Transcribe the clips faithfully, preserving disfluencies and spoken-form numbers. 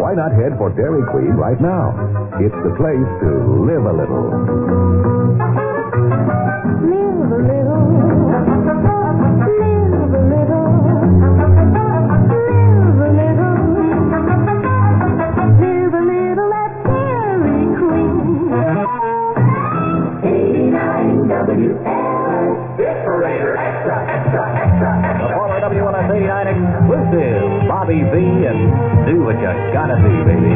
why not head for Dairy Queen right now? It's the place to live a little. Live a little. Live a little. Live a little. Live a little at Dairy Queen. eighty-nine W L. Inspirator Extra, Extra, Extra, Extra. The former W L S eighty-nine exclusive, Bobby V, and do what you gotta do, baby.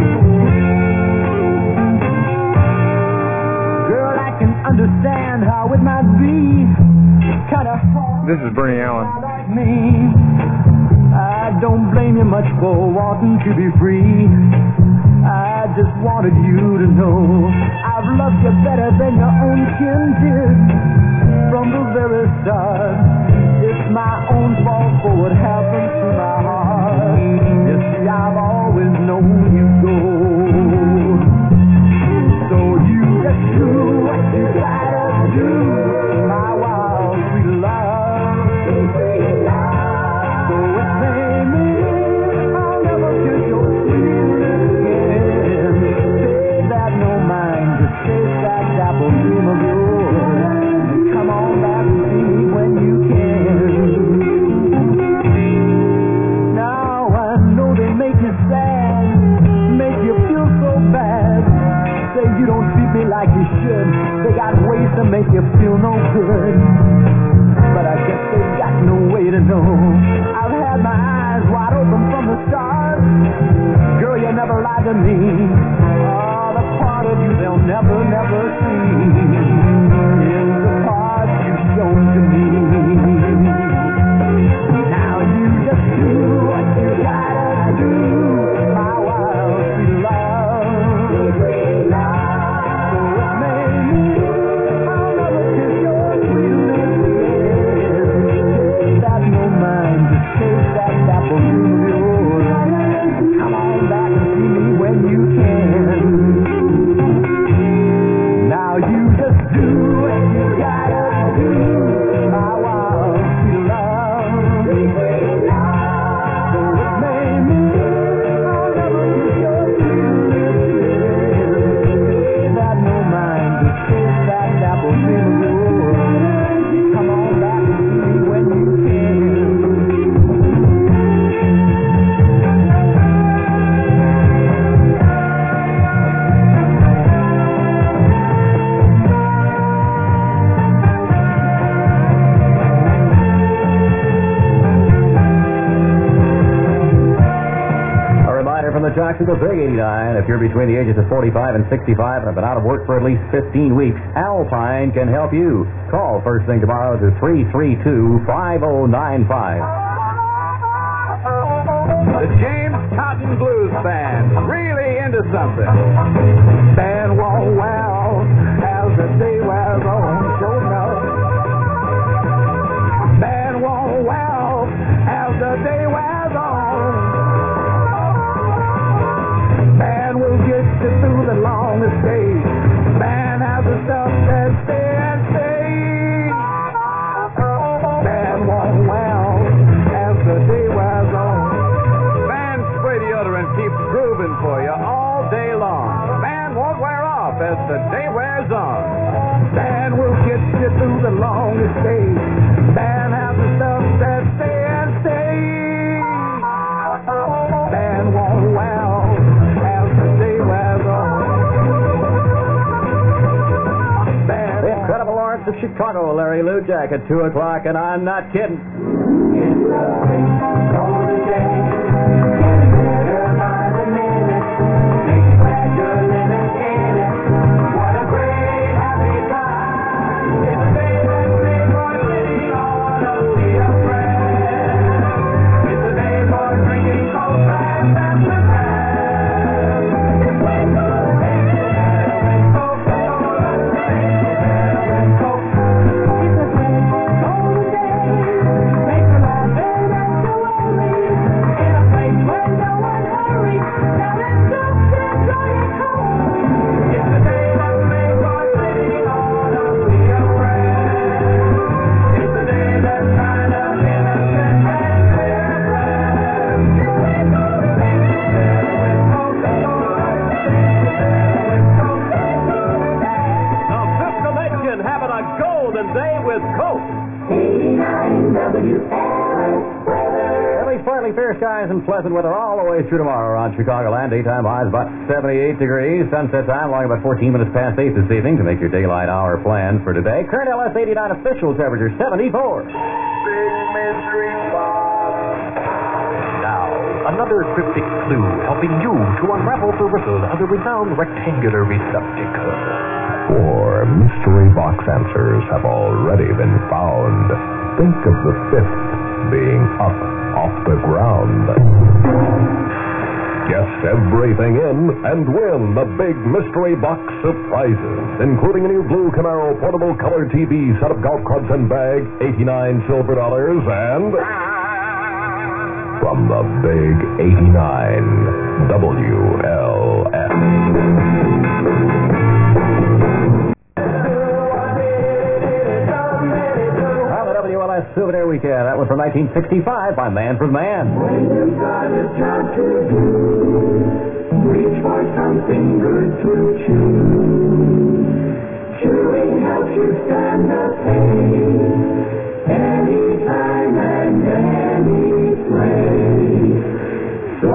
Girl, I can understand how it might be kind of hard. This is Bernie Allen. Like me, I don't blame you much for wanting to be free. I just wanted you to know I've loved you better than your own kin did. From the very start, it's my own fault for what happened to my heart. You see, I've always known you go. So you just do what you gotta do, my wild sweet love. So it may mean I'll never kiss your sweet lips again. Say that no mind, just chase that apple dream of yours. Come on back and see me when you can. Now I know they make you sad, make you feel so bad. Say you don't treat me like you should. They got ways to make you feel no good. But I guess they've got no way to know. I've had my eyes wide open from the start. Girl, you never lied to me. Oh, the part of you they'll never, never see is the part you've shown to me. Now you just do what you gotta do, my wild sweet love. So it may mean I'll never kiss your sweet lips again. That no mind, just chase that apple dream of yours. Come on back and see me when you can. Now you just do what you gotta do, my wild sweet love. So it may mean I'll never kiss your sweet lips again. That no mind, just chase that apple dream of yours. Come on back and see me when you can. A reminder from the Jocks of the Big eighty-nine, if you're between the ages of forty-five and sixty-five and have been out of work for at least fifteen weeks, Alpine can help you. Call first thing tomorrow to three three two, five oh nine five. The James Cotton Blues Band, really into something. Band won't well as the day wears on, sure enough. Band won't well as the day wears on. Band will get you through the longest days. Band has the stuff that stay and stay. Band won't well as the day wears on. Band spray deodorant keeps grooving for you all day long. Band won't wear off as the day wears on. Band will get you through the longest days. Band has the stuff that stay and stay. Band won't well as the day wears on. Band The Incredible Lawrence of Chicago, Larry Lujack at two o'clock, and I'm not kidding. It's a big golden day. Better by the minute. Big pleasure living in it. What a great happy time. It's a day that big boy city ought to be a friend. It's a day for drinking cold glass and the grand. It's way for the day together with Coke. It's a great golden day. Make the life and that's the way. W L S weather. At least partly fair skies and pleasant weather all the way through tomorrow around Chicagoland. Daytime highs about seventy-eight degrees. Sunset time long about fourteen minutes past eight this evening to make your daylight hour plan for today. Current L S eighty-nine official temperature seventy-four. Big mystery box. Now, another cryptic clue helping you to unravel the riddle of the renowned rectangular receptacle. Four mystery box answers have already been found. Think of the fifth being up off the ground. Guess everything in and win the big mystery box surprises, including a new blue Camaro portable color T V, set of golf clubs and bag, eighty-nine silver dollars, and from the big eighty-nine W L S. Souvenir Weekend. That was from nineteen sixty-five by Manfred Mann. When you've got a job to do, reach for something good to chew. Chewing helps you stand the pain, anytime and any place. So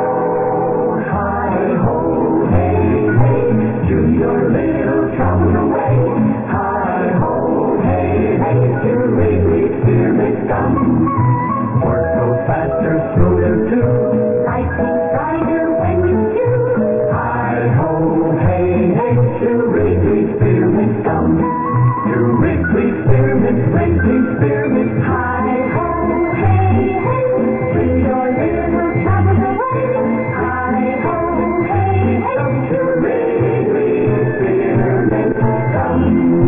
hi ho, hey hey, do your little trouble away. Hi ho, hey hey, to Wrigley Spearmint Gum. Work goes faster, smoother too. Life seems brighter when you do. Hi ho, hey hey, to Wrigley Spearmint Gum. To Wrigley Spearmint, Wrigley Spearmint. Hi ho, hey hey, do your little troubles away. Hi ho, hey hey, to Wrigley Spearmint Gum.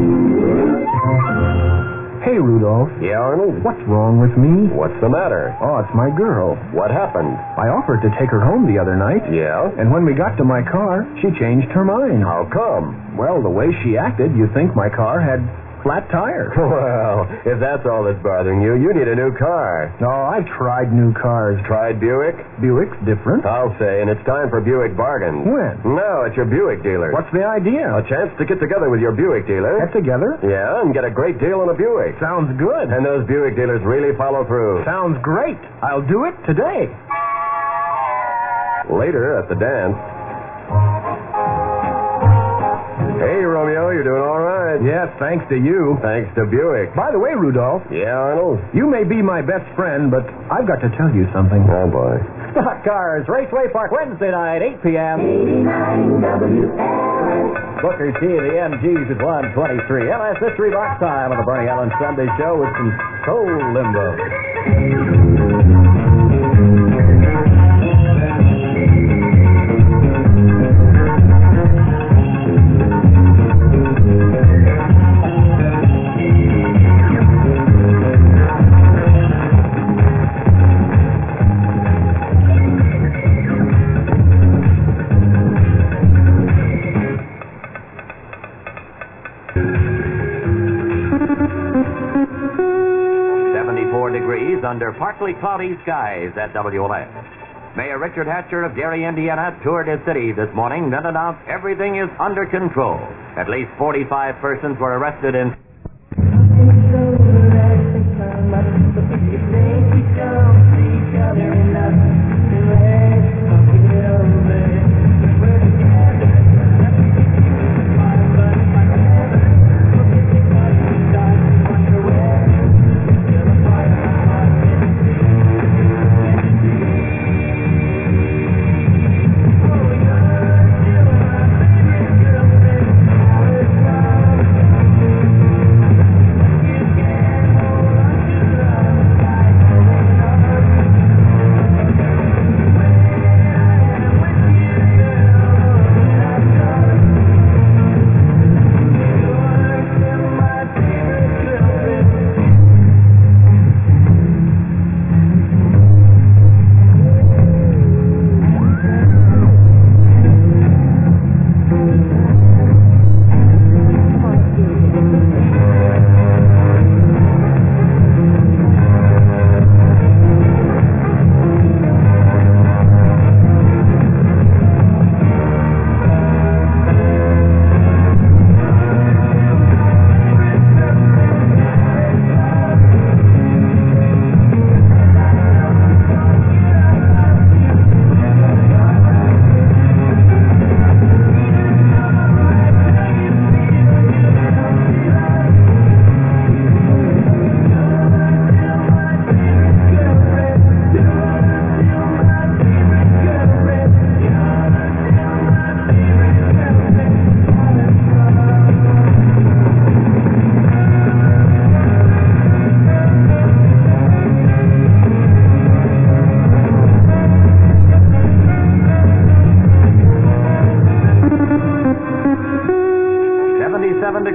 Hey, Rudolph. Yeah, Arnold? What's wrong with me? What's the matter? Oh, it's my girl. What happened? I offered to take her home the other night, Yeah? and when we got to my car, she changed her mind. How come? Well, the way she acted, you'd think my car had flat tires. Well, if that's all that's bothering you, you need a new car. No, I've tried new cars. Tried Buick? Buick's different. I'll say, and it's time for Buick bargains. When? No, it's your Buick dealer. What's the idea? A chance to get together with your Buick dealer. Get together? Yeah, and get a great deal on a Buick. Sounds good. And those Buick dealers really follow through. Sounds great. I'll do it today. Later at the dance. Hey, Romeo, you're doing all right. Yes, thanks to you. Thanks to Buick. By the way, Rudolph, Yeah, Arnold? you may be my best friend, but I've got to tell you something. Oh, boy. Stock Cars, Raceway Park, Wednesday night, eight p.m. eighty-nine W L S. Booker T, the M Gs at one twenty-three. L S Mystery Box time on the Bernie Allen Sunday Show with some Soul Limbo. seventy-four degrees under partly cloudy skies at W L S. Mayor Richard Hatcher of Gary, Indiana, toured his city this morning, then announced everything is under control. At least forty-five persons were arrested in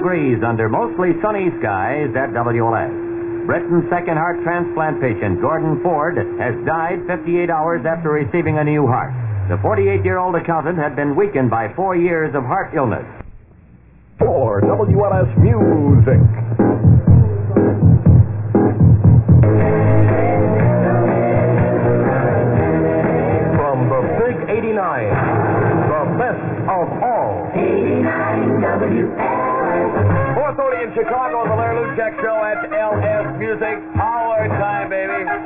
degrees under mostly sunny skies at W L S. Britain's second heart transplant patient, Gordon Ford, has died fifty-eight hours after receiving a new heart. The forty-eight-year-old accountant had been weakened by four years of heart illness. For W L S Music. From the Big eighty-nine, the best of all. eighty-nine W L S. four thirty in Chicago on the Larry Luchek Show at L S Music. Our time, baby.